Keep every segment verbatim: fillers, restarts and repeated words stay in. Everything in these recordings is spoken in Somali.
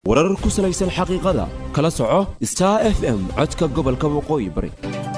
warar ku salaysan xaqiiqada kala soco Star F M codka gobolka waqooyi bari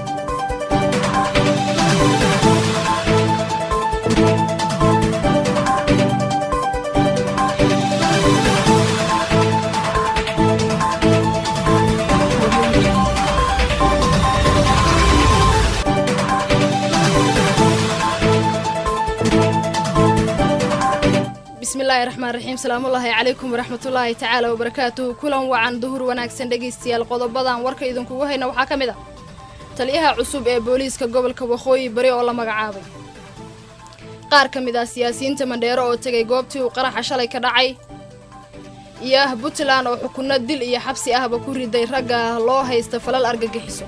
bismillahir rahmaanir rahiim salaamu alaykum waraxmatullaahi ta'ala wa barakaatuhu kulan wacan duhur wanaagsan dhageystayaal qodobadan warka idinku wahayna waxa kamid ah taliyaha cusub ee booliiska gobolka waqooyi bari oo la magacaabay qaar kamid ah siyaasiyiinta Mandheero oo tagay goobtii uu qaraxa shalay ka dhacay iyo Puntland oo xukunno dil iyo xabsi ahba ku riday ragga loo haysta falal argagixiso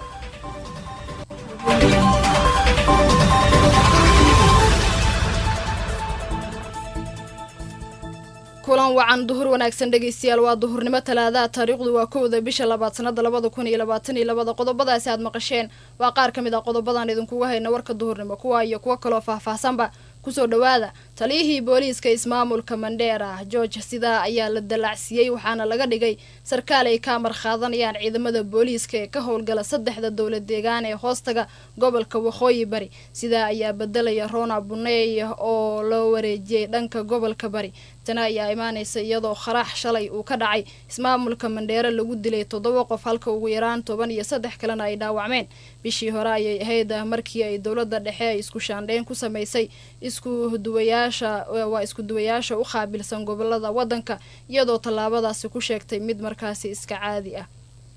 kulan wacan duhur wanaagsan dhageystayaal waa duhurnimo talaada taariikhdu waa kowda bisha labaad sanada labada kun iyo labaatan iyo laba qodobadaasi aad maqasheen waa qaar kamid ah qodobadan idinku wahayna warka duhurnimo kuwa iyo kuwa kale oo faahfaahsanba kusoo dhawaada taliyihii booliiska ismaamulka Mandheera George Sida ayaa la dalacsiyay waxaana laga dhigay sarkaal ay ka mar qaadanayaan ciidamada booliiska ee ka howlgala saddexda dawlad deegaan ee hoostaga gobolka waqooyi bari sida ayaa bedelaya Rona Buney oo loo wareejiyay dhanka gobolka bari tana ayaa imaanaysa iyadoo kharax shalay uu ka dhacay ismaamulka Mandheera lagu dilay toddoba qof halka ugu yaraan toban iyo saddex kalena ay dhaawacmeen bishii hore ayay ahayd markii ay dawladda dhexe ay isku shaandheyn ku sameysay isku duwayaasha waa isku duwayaasha u qaabilsan gobolada wadanka iyadoo tallaabadaasi ku sheegtay mid markaasi iska caadi ah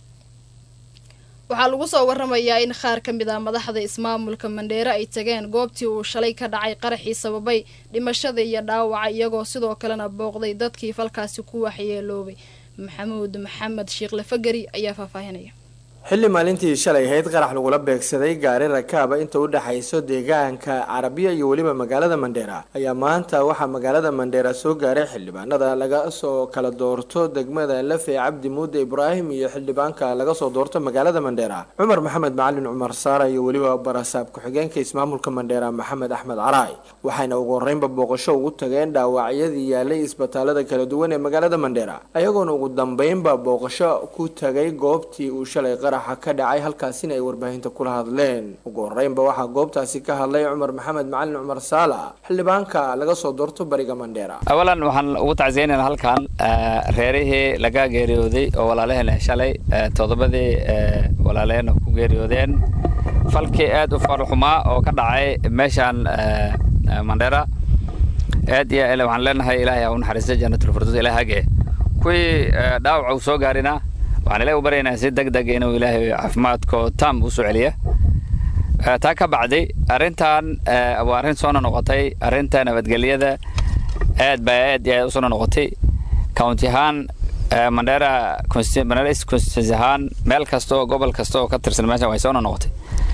waxaa lagu soo waramayaa in qaar kamid ah madaxda ismaamulka Mandheera ay tageen goobtii uu shalay ka dhacay qaraxii sababay dhimashada iyo dhaawaca iyagoo sidoo kalena booqday dadkii falkaasi ku waxyeeloobay maxamuud maxamed sheekh lafagari ayaa faahfaahinaya xilli maalintii shalay ahayd qarax lagula beegsaday gaari rakaaba inta u dhaxayso deegaanka Carabiya iyo waliba magaalada Mandheera ayaa maanta waxa magaalada Mandheera soo gaaray xildhibaanada laga soo kala doorto degmada Lafe Cabdi Muude Ibrahim iyo xildhibaanka laga soo doorto magaalada Mandheera Umar Maxamed Macallin Umar Saara iyo waliba barasaab ku xigeenka ismaamulka Mandheera Maxamed Axmed Caraay waxayna ugu horeynba booqasho ugu tageen dhaawacyadii yaalay isbitaalada kala duwan ee magaalada Mandheera ayagoona ugu dambeynba booqasho ku tagay goobtii uu shalay ka dhacay halkaasina ay warbaahinta kula hadleen ugu horeynba waxa goobtaasi ka hadlay Umar Maxamed Macallin Umar Saala xildhibaanka laga soo doorto bariga Mandheera awalan waxaan ugu tacsiyeynaa halkan reerihii laga geeriyooday oo walaalaheen shalay todobadii walaalaheen ku geeriyoodeen falkii aad u farxumaa oo ka dhacay meeshan Mandheera aad iyo ilaa waxaan leenahay Ilaahay u naxariisto jannatul firdaws Ilaahage kuwii dhaawac soo gaarina waxaan ilaahay u baryaynaa si degdeg inuu Ilaahay caafimaadko taam u soo celiyo taa ka bacday arintan waa arin soo noqotay arinta nabadgelyada aad baa aad u soo noqotay county ahaan Mandheera constituency ahaan meel kasta oo gobol kasta oo ka tirsan meesha way soo noqotay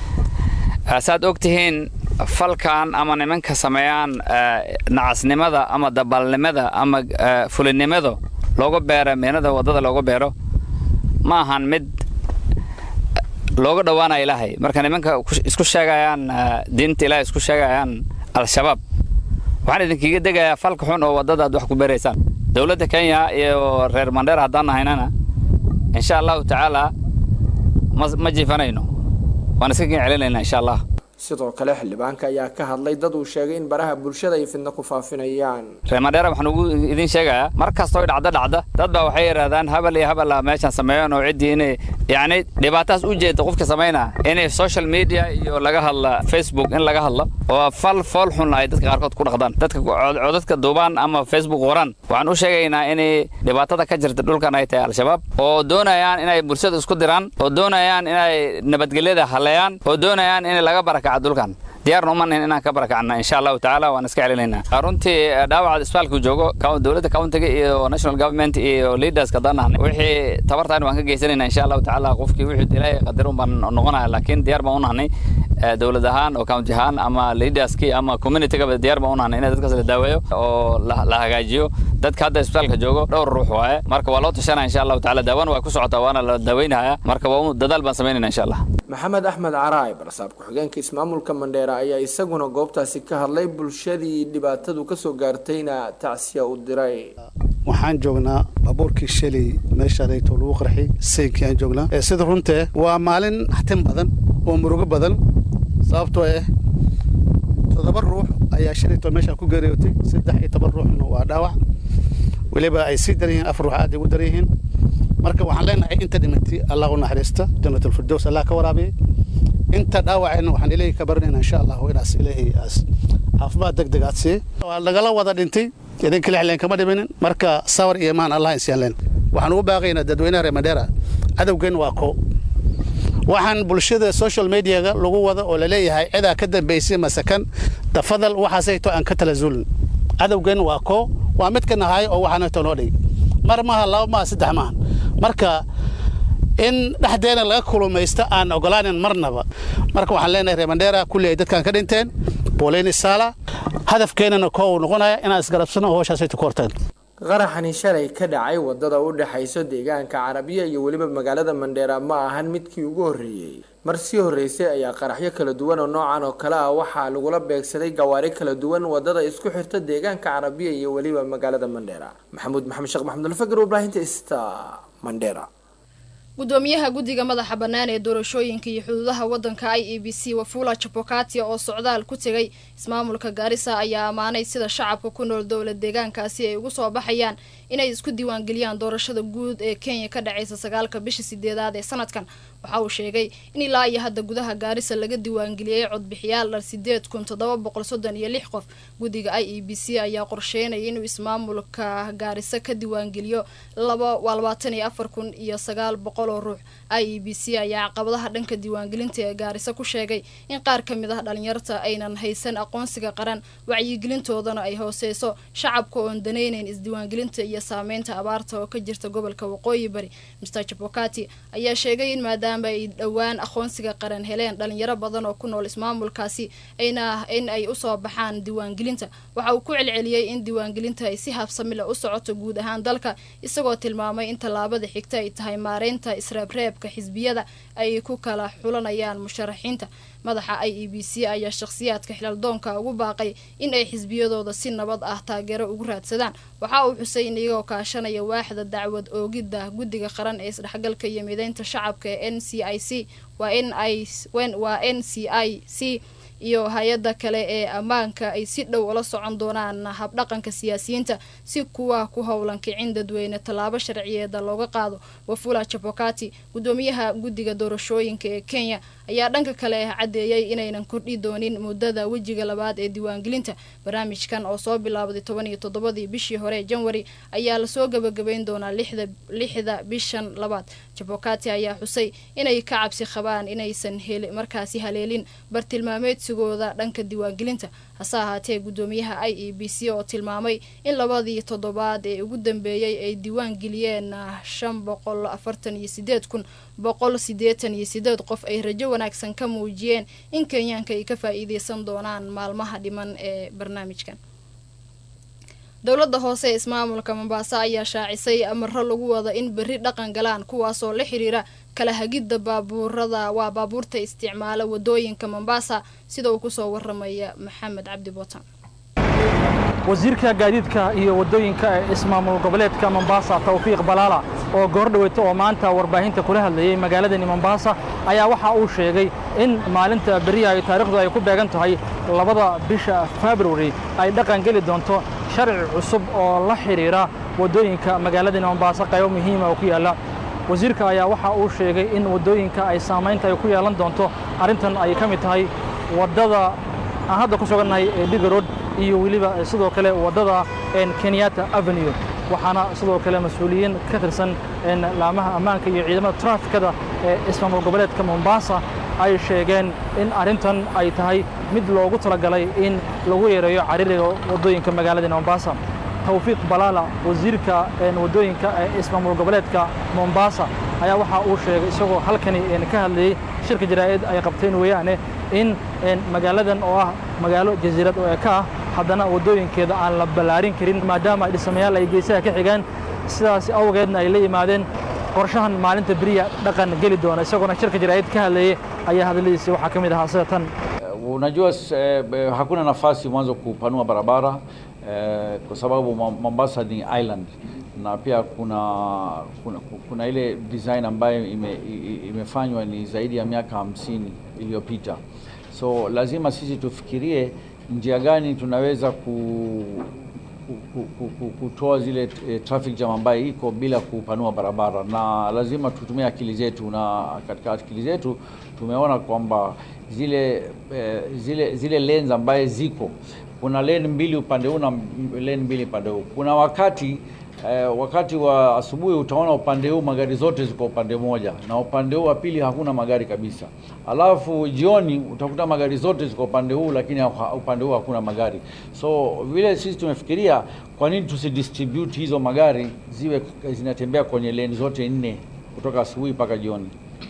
asaad ogtihiin falkan ama nimanka sameeyaan nacasnimada ama dabalnimada ama fulinimada looga beero meenada wadada looga beero ma ahan mid looga dhawaanayo Ilaahay marka nimanka isku sheegayaan diinta Ilaahay isku sheegayaan al-shabaab waxaan idinkiga degayaa falka xun oo wadada wax ku beeraysan dawladda Kenya iyo reer Mandheera hadaan ahaynana insha Allah ta'ala ma jifanayno waan iska celinayna insha Allah sidoo kale xildhibaanka ayaa ka hadlay dad uu sheegay in baraha bulshada ay fidna ku faafinayaan reer Mandheera waxaan ugu idin sheegayaa markasta oo dhacda dhacda dad baa waxay yiraahdaan habal iyo habal meeshan sameeyaan oo cidii inay yaani dhibaataas u jeedo qofka sameeyna inay social media iyo laga hadla Facebook in laga hadla oo fal fal xun ay dadka qaarkood ku dhaqdaan dadka codadka duubaan ama Facebook qoran waxaan u sheegaynaa inay dhibaatada ka jirta dhulkan ay tahay al-shabaab oo doonayaan inay bulshada isku diraan oo doonayaan inay nabadgelyada haleeyaan oo doonayaan in laga baraka dulkan diyaarna uma nahin inaan ka barakacna insha Allah ta'ala waan iska celinaynaa runtii dhaawaca isbitaalka joogo dawladda county iyo national government iyo leaders ka danaan wixii tabartaan waan ka geysanaynaa insha Allah ta'ala qofkii wixii Ilaahay qadarin baan noqonaa laakiin diyaar baan u nahnay dawlad ahaan oo county ahaan ama leaders ki ama community ka diyaar baan u nahnay in dadka la daaweeyo oo la hagaajiyo dadka hadda isbitaalka joogo dhowr ruux waaye marka waa loo tashanaa insha Allah ta'ala daawan waa ku socotaa waana la daaweynaya marka waa dadaal baan sameeynaa insha Allah Maxamed Axmed Caraay barasaab ku xigeenka ismaamulka Mandheera ayaa isaguna goobtaasi ka hadlay bulshadii dhibaatadu ka soo gaartayna tacsiya u diray waxaan joognaa baabuurkii shalay meeshaadayto lagu qarxay saynkii aan joognaa sida runtee waa maalin xatin badan oo murugo badan sababtoo ah toddoba ruux ayaa shalayto meeshaan ku geeriyootay saddex iyo toban ruuxna waa dhaawac weliba ay sii daran yihiin afar ruux aad ay ugu daran yihiin marka waxaan leenahay inta dhimatay allah u naxariista jannatul firdaws allah ka waraabiyey inta dhaawacayna waxaan ilaahay ka baranaynaa insha allah inaas ilaahay as caafimaad degdeg aad siiyey waa lagala wada dhintay idin kale xleen kama dhiminin marka sawir iyo imaan allah insiyan leen waxaan ugu baaqaynaa dadweynaha reer Mandera cadowgeen waa ko waxaan bulshada social media-ga lagu wada oo la leeyahay cida ka dambeysay masakan tafadal waxaasayto aan ka tala zulin cadowgeen waa ko waa mid ka nahay oo waxaan toonoo dhig mar ma laba ma saddex ma marka in dhaxdeena laga kulumaysto aan ogolaanin marnaba marka waxaan leenahay reer Mandera kulli dadkan ka dhinteen booleyni sala hadafkeenana koow noqonaya inaan isgarabsano hawshaas ay kortaan qaraxani shalay ka dhacay wadada u dhaxayso deegaanka Carabiya iyo waliba magaalada Mandera ma ahan midkii ugu horeeyay mar sii horeysay ayaa qaraxyo kala duwan oo noocan oo kala ah waxa lagu la beegsaday gawaari kala duwan wadada isku xirta deegaanka Carabiya iyo waliba magaalada Mandera maxamuud maxamed sheekh maxamed al-Fakr Ibrahim Tista Mandera gudoomiyaha guddiga madaxa bannaan ee doorashooyinka iyo xuduudaha waddanka I E B C Wafula Chebukati oo socdaal ku tagay ismaamulka Garissa ayaa amaanay sida shacabka ku nool dowlad deegaankaasi ay ugu soo baxayaan inay isku diiwaan geliyaan doorashada guud ee Kenya ka dhacaysa sagaalka bisha sideedaad ee sanadkan waxa uu sheegay in ilaa iyo hadda gudaha Garissa laga diiwaan geliyay codbixiyaal sideed kun toddoba boqol soddon iyo lix qof guddiga I E B C ayaa qorsheynaya inuu ismaamulka Garissa ka diiwaan geliyo labaatan iyo afar kun iyo sagaal boqol ruux I E B C ayaa caqabadaha dhanka diiwaangelinta ee Garissa ku sheegay in qaar ka mid ah dhalinyarta aynan haysan aqoonsiga qaran wacyigelintoodana ay hooseyso shacabka oo daneynayn isdiiwaangelinta iyo saameynta abaarta oo ka jirta gobolka Waqooyi Bari Mister Chebukati ayaa sheegay in maadaama ay dhawaan aqoonsiga qaran heleen dhalinyaro badan oo ku nool ismaamulkaasi ayna in ay u soo baxaan diiwaangelinta waxa uu ku celceliyay in diiwaangelinta ay si habsami leh u socoto guud ahaan dalka isagoo tilmaamay in talaabada xigta ay tahay maareynta israabreebka xisbiyada ay ku kala xulanayaan musharaxiinta madaxa I E B C ayaa shakhsiyaadka xilaaldoonka ugu baaqay in ay xisbiyadooda si nabad ah taageero ugu raadsadaan waxa uu xusay in iyagoo kaashanaya waaxda dacwad oogida guddiga qaran ee isdhexgalka iyo mideynta shacabka ee N C I C waa in ay waa N C I C iyo hay'adda kale ee ammaanka ay si dhow ula socon doonaan habdhaqanka siyaasiyiinta si kuwa ku howlan kicin dadweyne talaabo sharciyeed looga qaado Wafula Chebukati gudoomiyaha guddiga doorashooyinka ee Kenya ayaa dhanka kale cadeeyay inaynan kordhi doonin muddada wajiga labaad ee diiwaangelinta barnaamijkan oo soo bilaabay toban iyo toddobadii bishii hore January ayaa la soo gabagabeyn doonaa lixda lixda bishan labaad Chebukati ayaa xusay inay ka cabsi qabaan inaysan heli markaasi haleelin bartilmaameed sigooda dhanka diiwaangelinta hase ahaatee gudoomiyaha I E B C oo tilmaamay in labadii toddobaad ee ugu dambeeyay ay diiwaan geliyeen shan boqol afartan iyo sideed kun boqol siddeetan iyo sideed qof ay rajo wanaagsan ka muujiyeen in Kenyaanka ay ka faa'iideysan doonaan maalmaha dhiman ee barnaamijkan dowladda hoose ee ismaamulka Mombasa ayaa shaacisay amarro lagu wada in berri dhaqan galaan kuwaas oo la xiriira kala hagidda baabuurada waa baabuurta isticmaala wadooyinka Mombasa sida uu ku soo waramaya Maxamed Cabdi Bootan wasiirka gaadiidka iyo wadooyinka ee ismaamul goboleedka Mombasa Tawfiiq Balala oo goordhaweeto oo maanta warbaahinta kula hadlayay magaalada Mombasa ayaa waxa uu sheegay in maalinta bariya ay taariikhdu ay ku beegan tahay labada bisha February ay dhaqan gali doonto sharci cusub oo la xiriira wadooyinka magaalada Mombasa qayb muhiim ah oo ku yaala wasiirka ayaa waxa uu sheegay in wadooyinka ay saameynta ay ku yeelan doonto arintan ay ka mid tahay wadada aan hadda ku suganahay ee Diga Road iyo waliba sidoo kale wadada Kenyatta Avenue waxaana sidoo kale mas'uuliyiin ka tirsan laamaha ammaanka iyo ciidamada trafficada ee ismaamul goboleedka Mombasa ay sheegeen in arintan ay tahay mid loogu talagalay in lagu yareeyo cariiriga wadooyinka magaalada Mombasa Tawfiiq Balala wasiirka wadooyinka ee ismaamul goboleedka Mombasa ayaa waxa uu sheegay isagoo halkani ka hadlayay shirka jaraa'id ay qabteen weeyaane in magaaladan oo ah magaalo jasiirad oo ka ah haddana wadooyinkeeda aan la balaarin karin maadaama ay dhismayaal ay geesaha ka xigaan sidaas awgeedna ay la yimaadeen qorshahan maalinta bariya dhaqan gali doona isagoo shirka jaraa'id ka hadlayay ayaa hadaladiisa waxa kamid ah sida tan unajua hakuna nafasi mwanzo kupanua barabara eh, kwa sababu Mombasa ni island na pia kuna kuna, kuna ile design ambayo ime, imefanywa ni zaidi ya miaka hamsini iliyopita. So lazima sisi tufikirie njia gani tunaweza ku kutoa zile traffic jam ambayo iko bila kupanua barabara, na lazima tutumie akili zetu, na katika akili zetu tumeona kwamba zile eh, zile zile lanes ambaye ziko, kuna lane mbili upande huu na lane mbili upande huu. Kuna wakati eh, wakati wa asubuhi utaona upande huu magari zote ziko upande moja na upande huu wa pili hakuna magari kabisa. Alafu jioni utakuta magari zote ziko upande huu lakini upande huu hakuna magari. So vile sisi tumefikiria, kwa nini tusidistribute hizo magari ziwe zinatembea kwenye lane zote nne kutoka asubuhi mpaka jioni?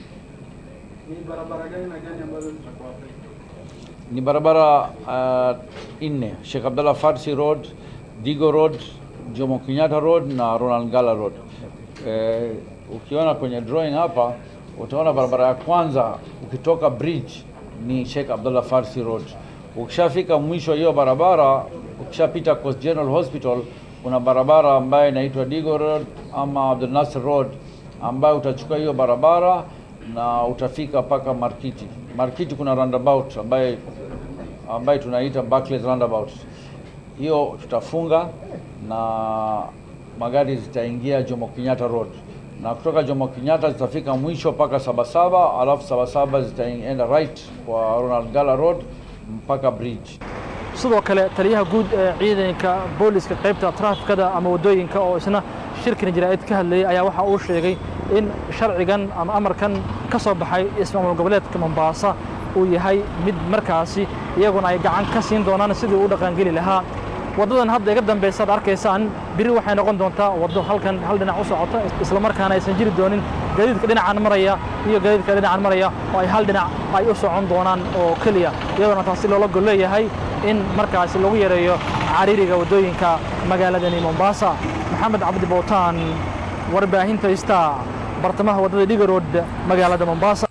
Ni barabara gani na gani ambazo zitakuwa? Ni barabara uh, nne: Sheikh Abdallah Farsi Road, Digo Road, Jomo Kenyatta Road na Ronald Ngala Road. Eh, ukiona kwenye drawing hapa utaona barabara ya kwanza ukitoka bridge ni Sheikh Abdallah Farsi Road. Ukishafika mwisho hiyo barabara, ukishapita Coast General Hospital, kuna barabara ambayo inaitwa Digo Road ama Abdul Nasser Road, ambayo utachukua hiyo barabara na utafika paka Markiti. Markiti kuna roundabout ambayo ambayo tunaita Barclays roundabout. Hiyo tutafunga na magari zitaingia Jomo Kenyatta Road, na kutoka Jomo Kenyatta zitafika mwisho paka Sabasaba, alafu Sabasaba zitaenda right kwa Ronald Ngala Road mpaka bridge. sidoo kale taliyaha guud ee ciidanka booliska qaybta trafficada ama wadooyinka oo isna shirkan jiraa'id ka hadlayay ayaa waxa uu sheegay in sharcigan ama amarkan ka soo baxay ismaamul goboleedka Mombasa uu yahay mid markaasi iyaguna ay gacan ka siin doonaan sidii uu dhaqan gali lahaa. wadadan hadda iga dambaysa arkaysaan biri waxay noqon doontaa wado halkan hal dhinac u socota, isla markaana aysan jiri doonin gaadiidka dhinacan maraya iyo gaadiidka dhinacan maraya oo ay hal dhinac ay u socon doonaan oo kaliya, iyadoo taasi loola gol leeyahay in markaasi lagu yareeyo cariiriga wadooyinka magaaladani Mombasa. Maxamed Cabdi Bowtaan, warbaahinta Star, bartamaha wadada Digo Road magaalada Mombasa.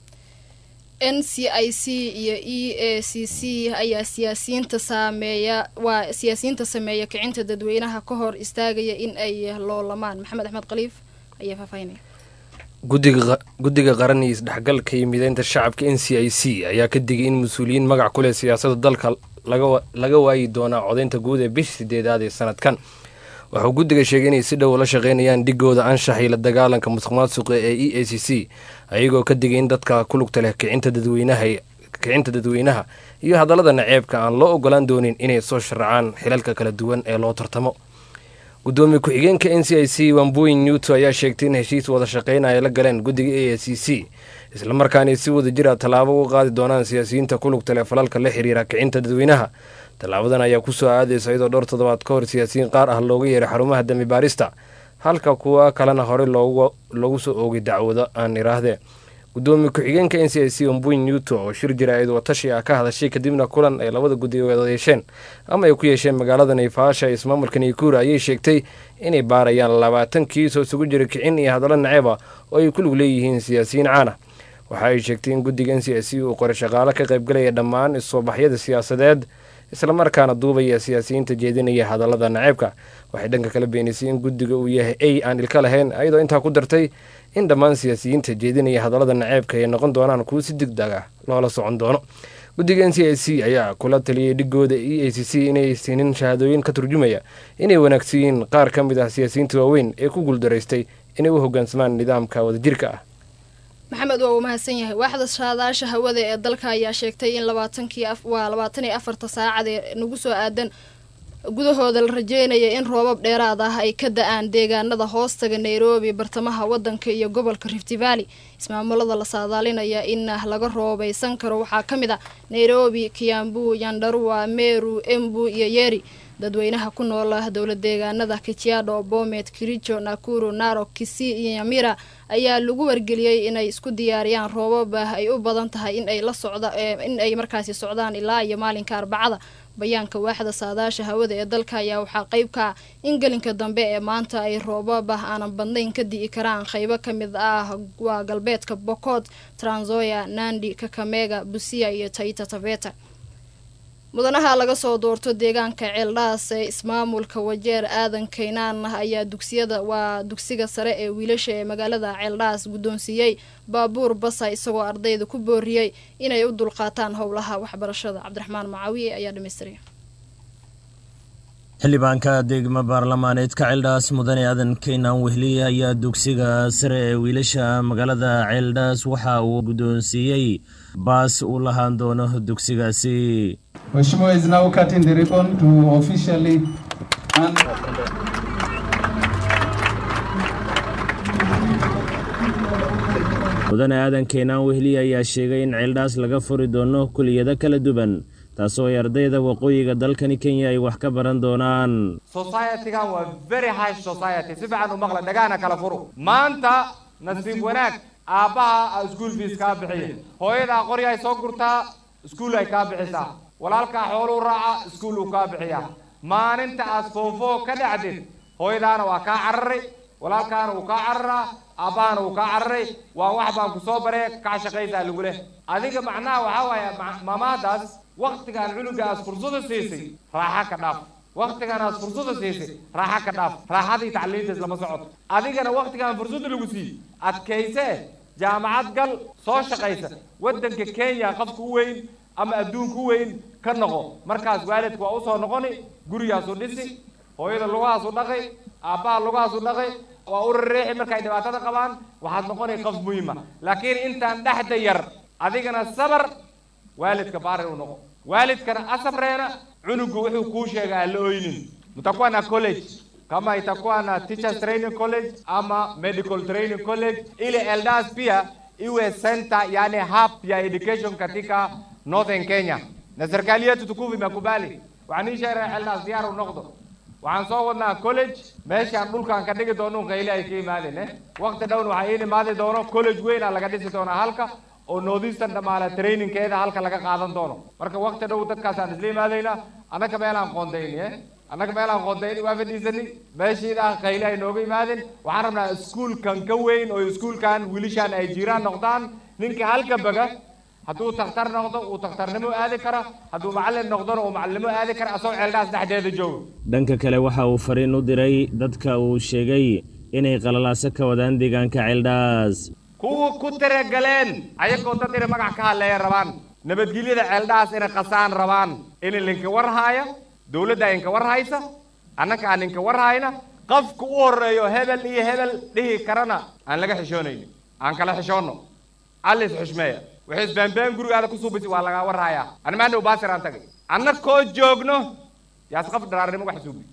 N C I C iyo E A C C ayaa siyaasiyiinta saameeya waa siyaasiyiinta sameeya kicinta dadweynaha ka hor istaagaya in ay loolamaan. Maxamed Axmed Khaliif ayaa faafaynaya. guddiga guddiga qaran iyo isdhexgalka iyo mideynta shacabka N C I C ayaa ka digay in mas'uuliyiin magac ku leh siyaasadda dalka laga laga waayi doona codeynta guud ee bishii sideedaad ee sanadkan. wuxuu guddiga sheegay inay si dhow la shaqeynayaan dhigooda anshax iyo la dagaalanka musuqmaasuqa ee E A C C, ayagoo ka digay in dadka ku lugta leh kicinta dadweynaha kicinta dadweynaha iyo hadallada naceebka aan loo ogolaan doonin inay soo sharcaan xilalka kala duwan ee loo tartamo. gudoomiye ku-xigeenka N C I C Wambui Newto ayaa sheegtay in heshiis wada shaqeynaya la galeen guddiga A C C, isla markaana si wada jir ah tallaabo u qaadi doonaan siyaasiyiinta ku lugta leh falalka la xiriira kicinta dadweynaha. tallaabadan ayaa ku soo aadaysa iyadoo dhowr toddobaad ka hor siyaasiyiin qaar ah looga yeeray xarumaha dambi baarista, halka kuwa kalena hore loogu loogu soo oogay dacwado aan iraahdee. gudoomiye ku-xigeenka N C I C Wambui Newto oo shir jiraa'id watashi ah ka hadashay kadibna kulan ay labada guddi wada yeesheen ama ay ku yeesheen magaalada Naivasha ee ismaamulka Nakuru ayay sheegtay inay baarayaan labaatan kiis oo isugu jira kicin iyo hadallo naceeb ah oo ay ku lug leeyihiin siyaasiyiin caan ah. waxa ay sheegtay in guddiga N C I C uu qoray shaqaale ka qayb galaya dhammaan isoobaxyada siyaasadeed, isla markaana duubaya siyaasiyiinta jeedinaya hadallada naceebka. waxay dhanka kala beenisay in guddiga uu yahay ay aan ilka lahayn, ayadoo intaa ku dartay in dhammaan siyaasiyiinta jeedinaya hadallada naceebka ay noqon doonaan kuwo si degdeg ah loola socon doono. guddiga N C I C ayaa kula taliyay dhigooda E A C C inay siinin shahaadooyin ka turjumaya inay wanaagsiin qaar ka mid ah siyaasiyiinta waaweyn ee ku guuldaraystay inay u hoggaansamaan nidaamka wadajirka ah. maxamed waa uu mahadsan yahay. waaxda saadaasha hawada ee dalka ayaa sheegtay in labaatankii waa labaatan iyo afarta saacad ee nagu soo aadan gudahooda la rajeynaya in roobab dheeraad ah ay ka da'aan deegaanada hoostaga Nairobi, bartamaha wadanka iyo gobolka Rift Valley. ismaamulada la saadaalinaya in laga roobaysan karo waxaa ka mid ah Nairobi, Kiambu, Nyandarua, Meru, Embu iyo Nyeri. dadweynaha ku nool ah dowlad deegaanada Kajiado, Bomet, Kericho, Nakuru, Narok, Kisii iyo Nyamira ayaa lagu wargeliyay inay isku diyaariyaan roobab ay u badan tahay in ay la socda in ay markaasi socdaan ilaa iyo maalinka Arbacada. bayaanka waaxda saadaasha hawada ee dalka ayaa waxaa qayb ka in galinka dambe ee maanta ay roobab aanan badnayn ka di'i karaan qaybo ka mid ah waa galbeedka Pokot, Trans Nzoia, Nandi, Kakamega, Busia iyo Taita Taveta. mudanaha laga soo doorto deegaanka ceeldhaas ee ismaamulka wajeer aadan kaynaan ayaa dugsiyada waa dugsiga sare ee wiilasha ee magaalada ceeldhaas guddoonsiiyey baabuur basa isagoo ardayda ku booriyey inay u dulqaataan howlaha waxbarashada. cabdiraxmaan macaawiye ayaa dhammaystiray. xildhibaanka degmo baarlamaaneedka ceeldhaas mudane aadan kaynaan wehliye ayaa dugsiga sare ee wiilasha magaalada ceeldhaas waxa uu guddoonsiiyey baas uu lahaan doono dugsigaasi. Mheshimiwa is now cutting the ribbon to officially hand mudane aadan kaynaan wehliye ayaa sheegay in ceeldhaas laga furi doono kuliyado kala duwan taasoo ay ardayda waqooyiga dalkani Kenya ay wax ka baran doonaan. Society-gan waa very high society si fiican u maqla dhagaana kala furo maanta nasiib wanaag aabaha school fees ka bixiya hooyada qori ay soo gurtaa school ay ka bixisaa walaalka xoolo raaca school uu ka bixiya maalinta aad foofo ka dhacdid hooyadaana waa ka cararay walaalkaana uu ka cararaa aabaana uu ka cararay waa wax baan ku soo baree ka shaqaysaa lagu leh adiga macnaha waxa waaye maamaadaas waqtigan cunugaas fursada siisay raaxa ka dhaaf waqtigaanaas fursada siisay raaxa ka dhaaf raaxadii tacliintiis lama socoto adigana waqtigan fursada lagu siiyey adkaysee jaamacad gal soo shaqaysa waddanka Kenya qofku weyn ama adduunku weyn ka noqo markaas waalidku waa u soo noqoni gurigaas u dhisi hooyada lugahaas u dhaqay aabbaha lugahaas u dhaqay waa u reexi markay dhibaatada qabaan waxaad noqonay qof muhiim ah laakiin intaan dhaxda yar adigana sabar waalidka baari u noqo waalidkana asabreena cunugu wuxuu ku sheegaa la ooynin mutakuwa na college kama itakuwa na teachers training college ama medical training college ile Eldas pia iwe center yani hub ya education katika Northern Kenya na serikali yetu tukufu imekubali waxaan sheeray Eldas diyaar u noqdo waxaan soo wadnaa college meeshaan dhulkaan ka dhigi doono qayli ay ka yimaadeen eh waqti dhown waxa ay imaadi doono college weyn laga dhisi doono halka oo noodistan dhamaala trainingkeeda halka laga qaadan doono marka waqti dhow dadkaas aan isla imaadayna anaka meelaan qoondeyn eh anaka meelaan qoondeyn waa fadhiisani meeshiida qayli ay nooga yimaadeen waxaan rabnaa iskuulkan ka weyn oo iskuulkan wiilashan ay jiraan noqdaan ninka halka baga hadduu takhtar noqdo uu takhtarnimo aadi kara hadduu macallin noqdona uu macallimo aadi kara asoo ceeldhaas dhexdeeda joogo. dhanka kale waxa uu fariin u diray dadka uu sheegay inay qalalaaso ka wadaan deegaanka ceeldhaas kuwa ku tiragaleen ayagoo dad inay magac ka hadleeya rabaan nabadgelyada ceeldhaas inay qasaan rabaan in linka war haya dawladda inka war haysa annaka aan inka war hayna qofku u horeeyo hebel iyo hebel dhihi karana aan laga xishoonaynin aan kala xishoonno allis xushmeeya waxay isbaanbaan gurigaada ku suubisi waa laga war haya ana maana u baasir aan tagay annakoo joogno yaas qaf dharaarnimo wax suubi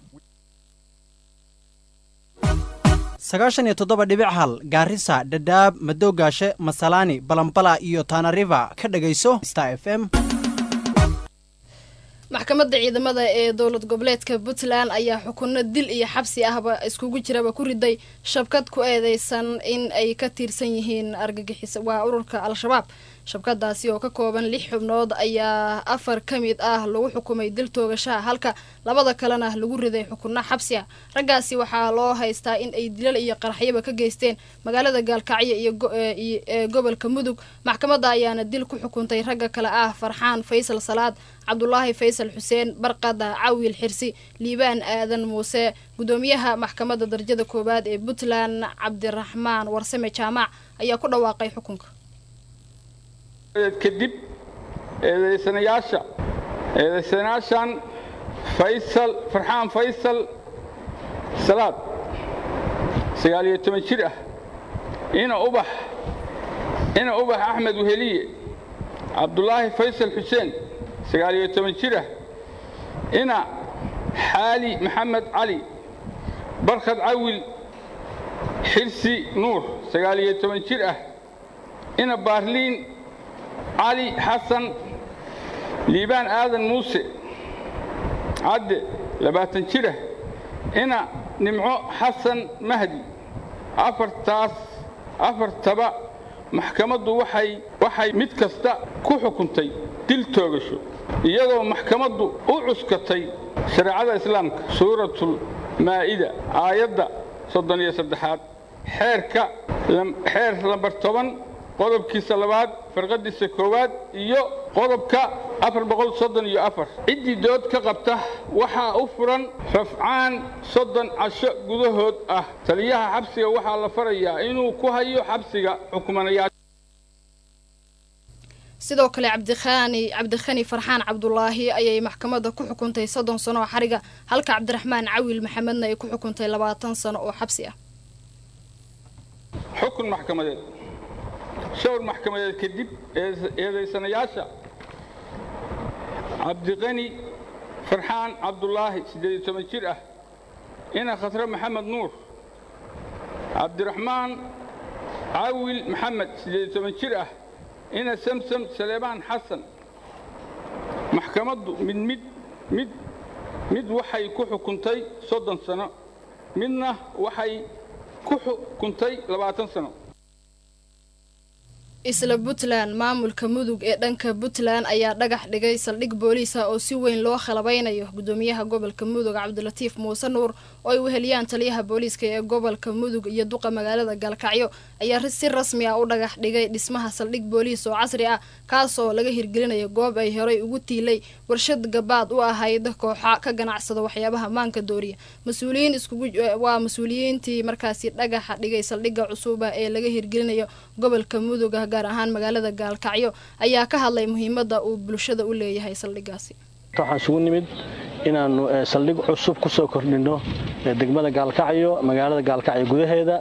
sagaashan iyo toddoba dhibic hal Gaarisa Dadaab Madoogaashe Masalani Balambala iyo Tana River ka dhagayso Star F M. maxkamadda ciidamada ee dowlad goboleedka Puntland ayaa xukunno dil iyo xabsi ahba iskugu jiraba ku riday shabkad ku eedeysan in ay ka tirsan yihiin argagixis waa ururka Al-Shabaab shabkadaasi oo ka kooban lix xubnood ayaa afar kamid ah lagu xukumay dil toogasho halka labada kalena lagu riday xukunno xabsi ah raggaasi waxaa loo haystaa in ay dilal iyo qaraxyaba ka geysteen magaalada Gaalkacyo iyo gobolka Mudug maxkamadda ayaana dil ku xukuntay ragga kale ah Farxaan Faysal Salaad Cabdullaahi Faysal Xuseen Barqada Caawil Xirsi Liibaan Aadan Muuse gudoomiyaha maxkamadda darajada koobaad ee Puntland Cabdiraxmaan Warsame Jaamac ayaa ku dhawaaqay xukunka kadib eedeysanayaasha eedeysanayaashan Faysal Farxaan Faysal Salaad sagaal iyo toban jir ah ina ubax ina ubax Axmed Weheliye Cabdullaahi Faysal Xuseen sagaal iyo toban jir ah ina Xaali Maxamed Cali Barkad Caawil Xirsi Nuur sagaal iyo toban jir ah ina Baarliin علي حسن ليبان آذن موسى عد لباتن شره هنا نمعو حسن مهدي أفر تاس أفر تبع محكمة وحي وحي متكستا كوحو كنتي دل توغشو يدو محكمة أعسكتي شريعة الإسلام سورة المائدة آيات صدنية سدحات حيركا لم حير لمبرتوان qodobkiisa labaad farqadiisa koowaad iyo qodobka afar boqol soddon iyo afar ciddii dood ka qabta waxaa u furan rafcaan soddon casho gudahood ah taliyaha xabsiga waxaa la farayaa inuu ku hayo xabsiga xukumanayaasha sidoo kale cabdikhani cabdikhani farxaan cabdulaahi ayay maxkamadda ku xukuntay soddon sano oo xariga halka cabdiraxmaan cawil maxamedna ay ku xukuntay labaatan sano oo xabsi ah xukun maxkamadeed shawr maxkamadeed kadib eedaysanayaasha cabdiqani farxaan cabdulaahi siddeed iyo toban jir ah ina khasre maxamed nuur cabdiraxmaan cawil maxamed siddeed iyo toban jir ah ina samsam saleebaan xasan maxkamaddu mid mid mid mid waxay ku xukuntay soddon sano midna waxay ku xukuntay labaatan sano isla Puntland maamulka mudug ee dhanka Puntland ayaa dhagax dhigay saldhig booliis ah oo si weyn loo khalabeynayo gudoomiyaha gobolka mudug Cabdilatiif Muuse Nuur oo ay weheliyaan taliyaha booliiska ee gobolka mudug iyo duqa magaalada Galkacyo ayaa si rasmi ah u dhagax dhigay dhismaha saldhig booliis oo casri ah kaas oo laga hirgelinayo goob ay horay ugu tiilay warshad gabaad u ahayd kooxa ka ganacsada waxyaabaha maanka dooriya mas'uuliyiin isku waa mas'uuliyiintii markaasi dhagaxa dhigay saldhigga cusub ee laga hirgelinayo gobolka mudug gaar ahaan magaalada Galkacyo ayaa ka hadlay muhiimadda uu bulshada u leeyahay saldhigaasi waxaan isugu nimid inaanu saldhig cusub ku soo kordhino degmada Galkacyo magaalada Galkacyo gudaheeda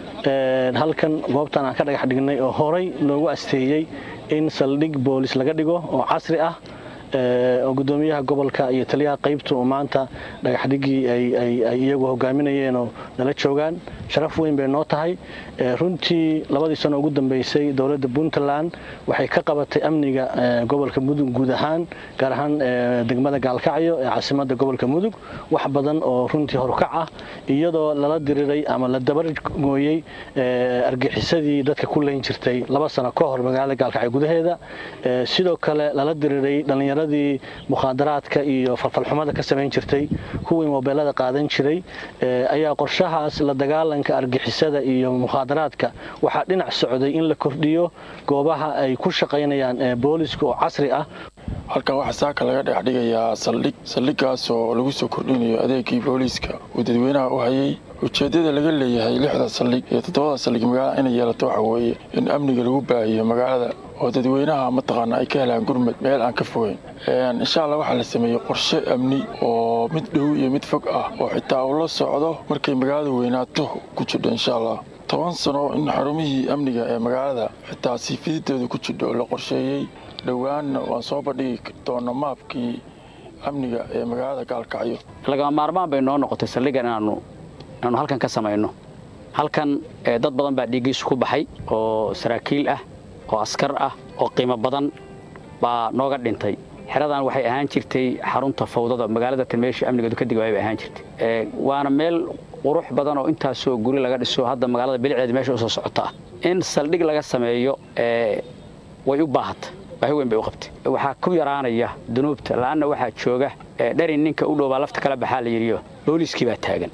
halkan goobtan aan ka dhagax dhignay oo horay loogu asteeyay in saldhig booliis laga dhigo oo casri ah oo gudoomiyaha gobolka iyo taliyaha qaybta oo maanta dhagax dhigii ay ay iyagu hogaaminayeen oo nala joogan sharaf weyn bay noo tahay runtii labadii sano ugu dambeysay dawladda Puntland waxay ka qabatay amniga gobolka mudug guud ahaan gaar ahaan degmada Galkacyo ee caasimadda gobolka mudug wax badan oo runtii horkac ah iyadoo lala diriiray ama la dabar gooyay argaxisadii dadka ku leyn jirtay laba sano ka hor magaalada Galkacyo gudaheeda sidoo kale lala diriiray dhalinyaradii mukhaadaraadka iyo falfalxumada ka sameyn jirtay kuwii mobilada qaadan jiray ayaa qorshahaas la dagaalanka argixisada iyo mukhaadaraadka waxa dhinac socday in la kordhiyo goobaha ay ku shaqeynayaan booliiska oo casri ah halkan waxa saaka laga dhex dhigayaa saldhig saldhigaas oo lagu soo kordhinayo adeegii booliiska oo dadweynaha u hayay ujeedada laga leeyahay lixda saldhig iyo toddobada saldhig magaalada inay yeelato waxa weeye in amniga lagu baahiyo magaalada oo dadweynaha mataqaana ay ka helaan gurmad meel aan ka fogeyn insha Allah waxa la sameeyay qorshe amni oo mid dhow iyo mid fog ah oo xitaa uu la socdo markay magaalada weynaato ku jidho insha Allah toban sano in xarumihii amniga ee magaalada xitaa si fididooda ku jidho la qorsheeyay dhawaan waan soo bandhigi doonaa maapkii amniga ee magaalada Galkacyo laga maarmaan bay noo noqotay saldhigan aanu aanu halkan ka sameeyno halkan dad badan baa dhigiis ku baxay oo saraakiil ah oo askar ah oo qiimo badan baa nooga dhintay xeradan waxay ahaan jirtay xarunta fawdada magaalada Tilmeesh amnigeedu ka digay bay ahaan jirtay ee waana meel qurux badan oo intaas soo guri laga dhiso hadda magaalada bilceed meesha u soo socota in saldhig laga sameeyo ee way u baahatay baahi weyn bay u qabtay waxa ku yaraanaya dunuubta laana waxa jooga dharin ninka u dhowba lafta kala baxaa la yiriyo booliiskii baa taagan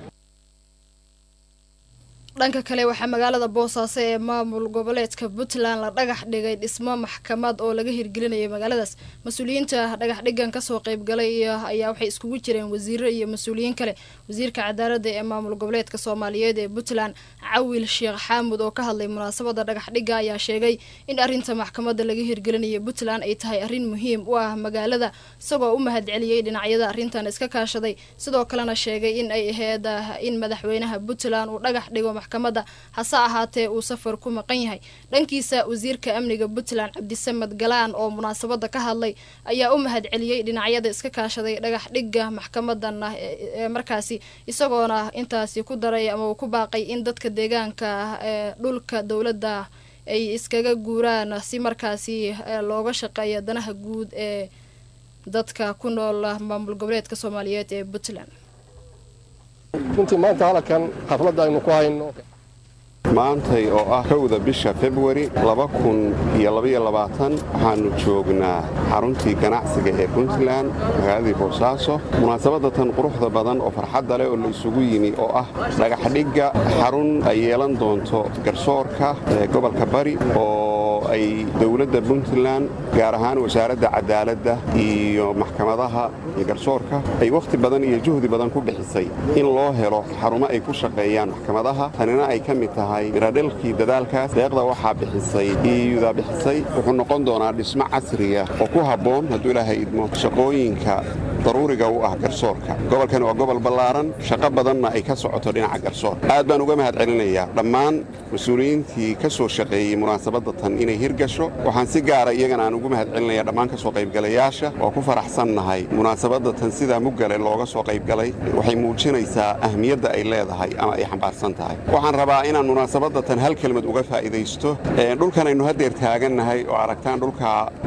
dhanka kale waxa magaalada Boosaaso ee maamul goboleedka Puntland la dhagax dhigay dhismo maxkamad oo laga hirgelinayo magaaladaas mas'uuliyiinta dhagax dhigan ka soo qayb galay ayaa waxay iskugu jireen wasiiro iyo mas'uuliyiin kale wasiirka cadaaladda ee maamul goboleedka Soomaaliyeed ee Puntland Cawil Sheekh Xaamud oo ka hadlay munaasabada dhagax dhiga ayaa sheegay in arinta maxkamadda laga hirgelinayo Puntland ay tahay arin muhiim u ah magaalada isagoo u mahadceliyay dhinacyada arintan iska kaashaday sidoo kalena sheegay in ay ahayd in madaxweynaha Puntland uu dhagax dhigo maxkamadda hase ahaatee uu safar ku maqan yahay dhankiisa wasiirka amniga Puntland Cabdisamad Galaan oo munaasabada ka hadlay ayaa u mahadceliyay dhinacyada iska kaashaday dhagax dhiga maxkamadan markaasi isagoona intaasi ku daray ama uu ku baaqay in dadka deegaanka ee dhulka dawladda ay iskaga guuraan si markaasi looga shaqeeyo danaha guud ee dadka ku nool maamul goboleedka Soomaaliyeed ee Puntland runtii maanta halkan xafladda aynu ku hayno maantay oo ah kowda bisha February laba kun iyo laba iyo labaatan waxaanu joognaa xaruntii ganacsiga ee Puntland magaalada Boosaaso munaasabada tan quruxda badan oo farxad leh oo la isugu yimi oo ah dhagax dhigga xarun ay yeelan doonto garsoorka ee gobolka Bari oo ay dowladda puntland gaar ahaan wasaaradda cadaaladda iyo maxkamadaha iyo garsoorka ay wakhti badan iyo juhdi badan ku bixisay in loo helo xarumo ay ku shaqeeyaan maxkamadaha tanina ay ka mid tahay miradhalkii dadaalkaas deeqda waxaa bixisay iyuda bixisay wuxuu noqon doonaa dhismo casriya oo ku habboon hadduu ilaahay idmo shaqooyinka daruuriga u ah garsoorka gobolkan waa gobol ballaaran shaqo badanna ay ka socoto dhinaca garsoorka aad baan uga mahad celinayaa dhammaan mas-uuliyiintii ka soo shaqeeyey munaasabadda tan inay hirgasho waxaan si gaara iyagana aan ugu mahad celinayaa dhammaan ka soo qaybgalayaasha waa ku faraxsannahay munaasabadda tan sidaa muggale looga soo qaybgalay waxay muujinaysaa ahmiyadda ay leedahay ama ay xambaarsan tahay waxaan rabaa inaan munaasabadda tan hal kelmad uga faa'iidaysto dhulkan aynu haddeer taagannahay oo aragtaan dhulka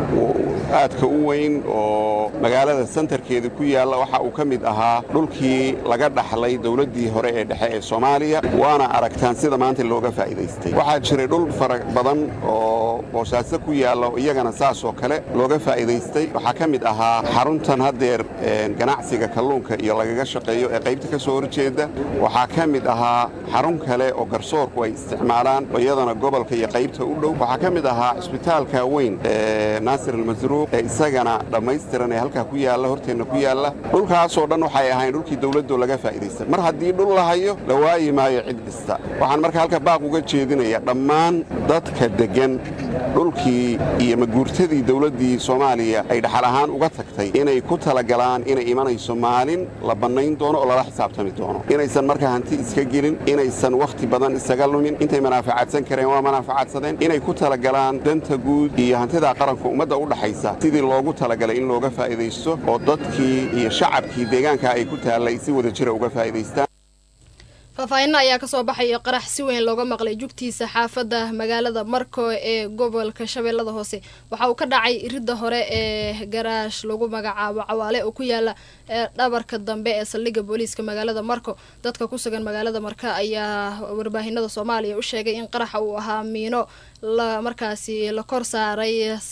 aadka u weyn oo magaalada santarkeeda ku yaalla waxa uu ka mid ahaa dhulkii laga dhaxlay dowladdii hore ee dhexe ee soomaaliya waana aragtaan sida maanta looga faa'iidaystay waxaa jiray dhul fara badan oo boosaaso ku yaalla oo iyagana saasoo kale looga faa'iidaystay waxaa ka mid ahaa xaruntan haddeer ganacsiga kalluunka iyo lagaga shaqeeyo ee qaybta ka soo horjeeda waxaa ka mid ahaa xarun kale oo garsoorku ay isticmaalaan oo iyadana gobolka iyo qaybta u dhow waxaa ka mid ahaa cisbitaalka weyn ee naasir almasruuq ee isagana dhammaystiran ee halkaa ku yaalla horteenna ku yaalla dhulkaasoo dhan waxay ahayn dhulkii dawladdu laga faa'iidaystay mar haddii dhul la hayo la waayi maayo cid dhista waxaan marka halka baaq uga jeedinaya dhammaan dadka deggan dhulkii iyo maguurtadii dawladdii soomaaliya ay dhaxal ahaan uga tagtay inay ku talagalaan inay imanayso maalin la bannayn doono oo lala xisaabtami doono inaysan marka hanti iska gelin inaysan wakhti badan isaga lumin intay manaafacaadsan kareen waa manaafacadsadeen inay ku talagalaan danta guud iyo hantida qaranka ummadda u dhaxaysa sidii loogu talagalay in looga faa'iidaysto oo dadkii iyo shacabkii deegaanka ay ku taallay si wada jira uga faa'iidaystaan faahfaahinna ayaa kasoo baxaya qarax si weyn looga maqlay jugtiisa xaafadda magaalada marko ee gobolka shabeellada hoose waxa uu ka dhacay iridda hore ee garaash lagu magacaabo cawaale oo ku yaala dhabarka dambe ee saldhigga booliiska magaalada marko dadka ku sugan magaalada marka ayaa warbaahinada soomaaliya u sheegay in qaraxa uu ahaa miino la markaasi la kor saaray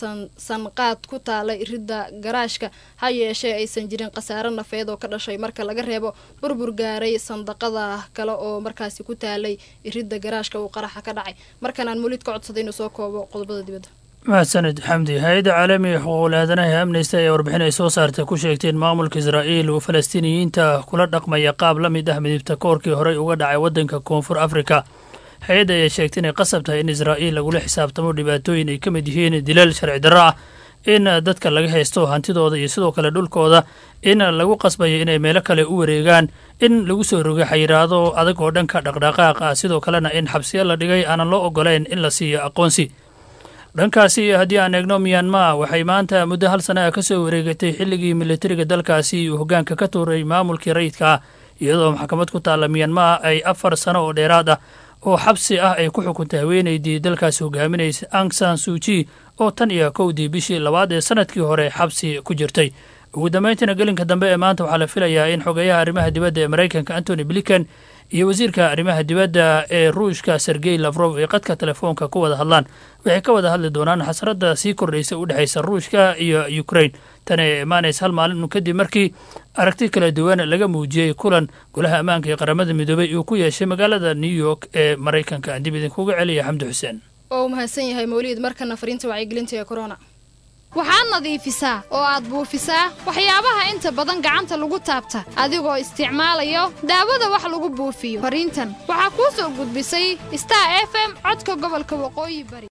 sanqaad ku taalay iridda garaashka ha yeeshee aysan jirin khasaare nafeed oo ka dhashay marka laga reebo burbur gaaray sandaqada kale oo markaasi ku taalay iridda garaashka uu qaraxa ka dhacay markan aan mulid ka codsaday inuu soo koobo qodobada dibadda mahadsanid xamdi hay-adda caalamiga xuquuqul aadanaha ee amnesty ayaa warbixin ay soo saartay ku sheegtay in maamulka israa'iil uu falastiiniyiinta kula dhaqmaya qaab la mid ah midibta koorkii horey uga dhacay waddanka koonfur afrika hay-adda ayaa sheegtay inay qasab tahay in israa'iil lagula xisaabtamo dhibaatooyin ay ka mid yihiin dilal sharci darro ah in dadka laga haysto hantidooda iyo sidoo kale dhulkooda in lagu qasbayo inay meelo kale u wareegaan in lagu soo rogay xayiraado adag oo dhanka dhaqdhaqaaq ah sidoo kalena in xabsiyo la dhigay aanan loo ogolayn in la siiyo aqoonsi dhankaasi haddii aan eegno miyanmar waxay maanta muddo hal sana ka soo wareegatay xilligii militariga dalkaasi uu hoggaanka ka tuuray maamulkii rayidka ah iyadoo maxkamad ku taalla miyanmar ay afar sano oo dheeraad ah oo xabsi ah ay ku xukuntay haweenaydii dalkaasi hogaaminaysa ang san suuji oo tan iyo kowdii bishii labaad ee sanadkii hore xabsi ku jirtay ugu dambayntiina gelinka dambe ee maanta waxaa la filayaa in xogeeyaha arrimaha dibadda ee maraykanka antony blinken iyo wasiirka arrimaha dibadda ee ruushka sergey lafrof ay qadka telefoonka ku wada hadlaan waxay ka wada hadli doonaan xasradda sii kordhaysa u dhexaysa ruushka iyo ukrain tan ee imaanaysa hal maalin kadib markii aragti kala duwan laga muujiyey kulan golaha ammaanka ee qaramada midoobay uu ku yeeshay magaalada new york ee maraykanka dib idinkuga celiya xamdi xuseen oo mahadsan yahay mawliid markana fariinta wacyigelinta ee corona waxaad nadiifisaa oo aad buufisaa waxyaabaha inta badan gacanta lagu taabta adigoo isticmaalayo daawada wax lagu buufiyo fariintan waxaa kuu soo gudbisay star f m codka gobolka waqooyi bari